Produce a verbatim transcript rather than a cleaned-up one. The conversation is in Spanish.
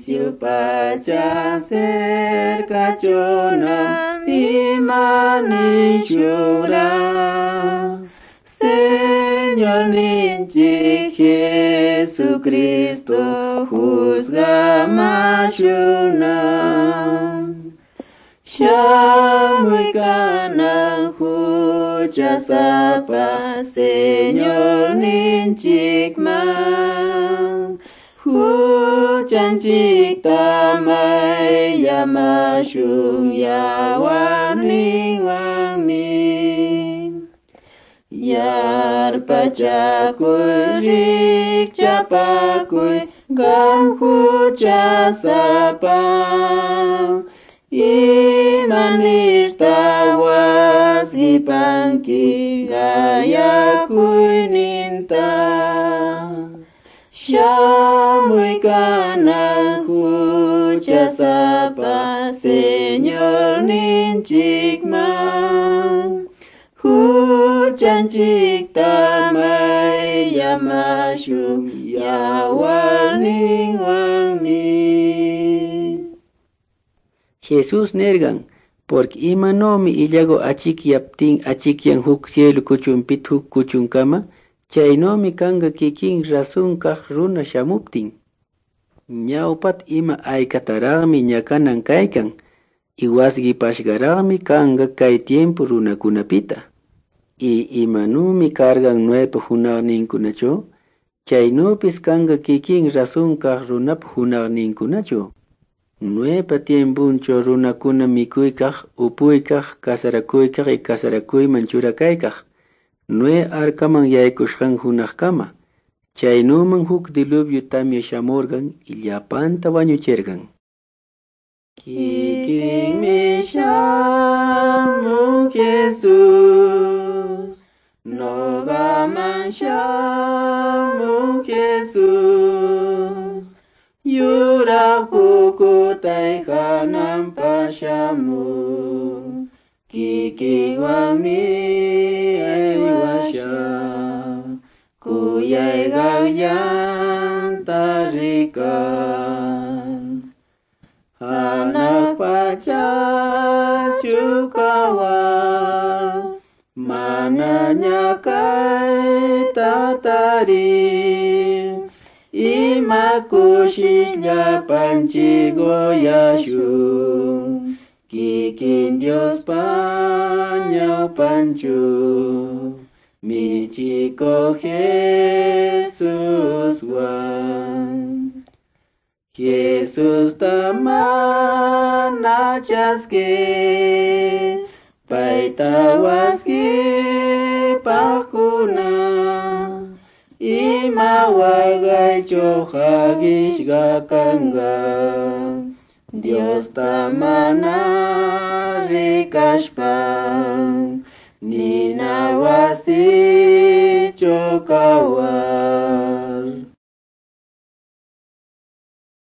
Siupacha cerca chona imani chura. Señor ninchi Jesucristo juzga machuna. Shamuy kanan hucha sapa Señor ninchikman. Huchanchik tamay yamashun yawarninwanmi. Yarpachakuy rikchapakuy gan hucha sapa. Imanirtawas ipanki gayakuy ninta. Shamuy kanan hucha sapa Señor ninchikman. Huchanchik tamay yamashun yawarninwanmi. Jesús nergan, porque imanomi illago achikyaptin achikyan huk cielo kuchumpit huk kuchunkama, chaynomi kanga kikin rasunkaq runa shamuptin. Ñawpat ima aykataraqmi ñakanan kaykan, iwasqipashqaraqmi kanga kay tiempo runakunapita. Y imanumi kargan nuepa hunaqninkunachu, chaynupis kanga kikin rasunkaq runapa hunaqninkunachu. Nuepa tiempuncho runakuna mikuykaq, upuykaq, kasarakuykaq y kasarakuyman churakaykaq. Nue arkaman yaykushqan hunaqkama. Chaynuman huk diluvio tamya shamurgan illapanta wañuchirgan. Kikinmi shamun Jesús, nogaman shamun Jesús. Yura pukutay hanampa shamun, kikiwanmi aywasha. Kuyaygan llanta rikan, hanak pachachukawar, mana ñakay tatarin. Ima kushilla panchigoyashun, kikin Dios pañao panchu. Michiko Jesus wan. Jesus tamana chaske, paitawaske pakuna. Ima wagay chohagishga kanga, Dios tamana rikashpan, nina wasi chokawan.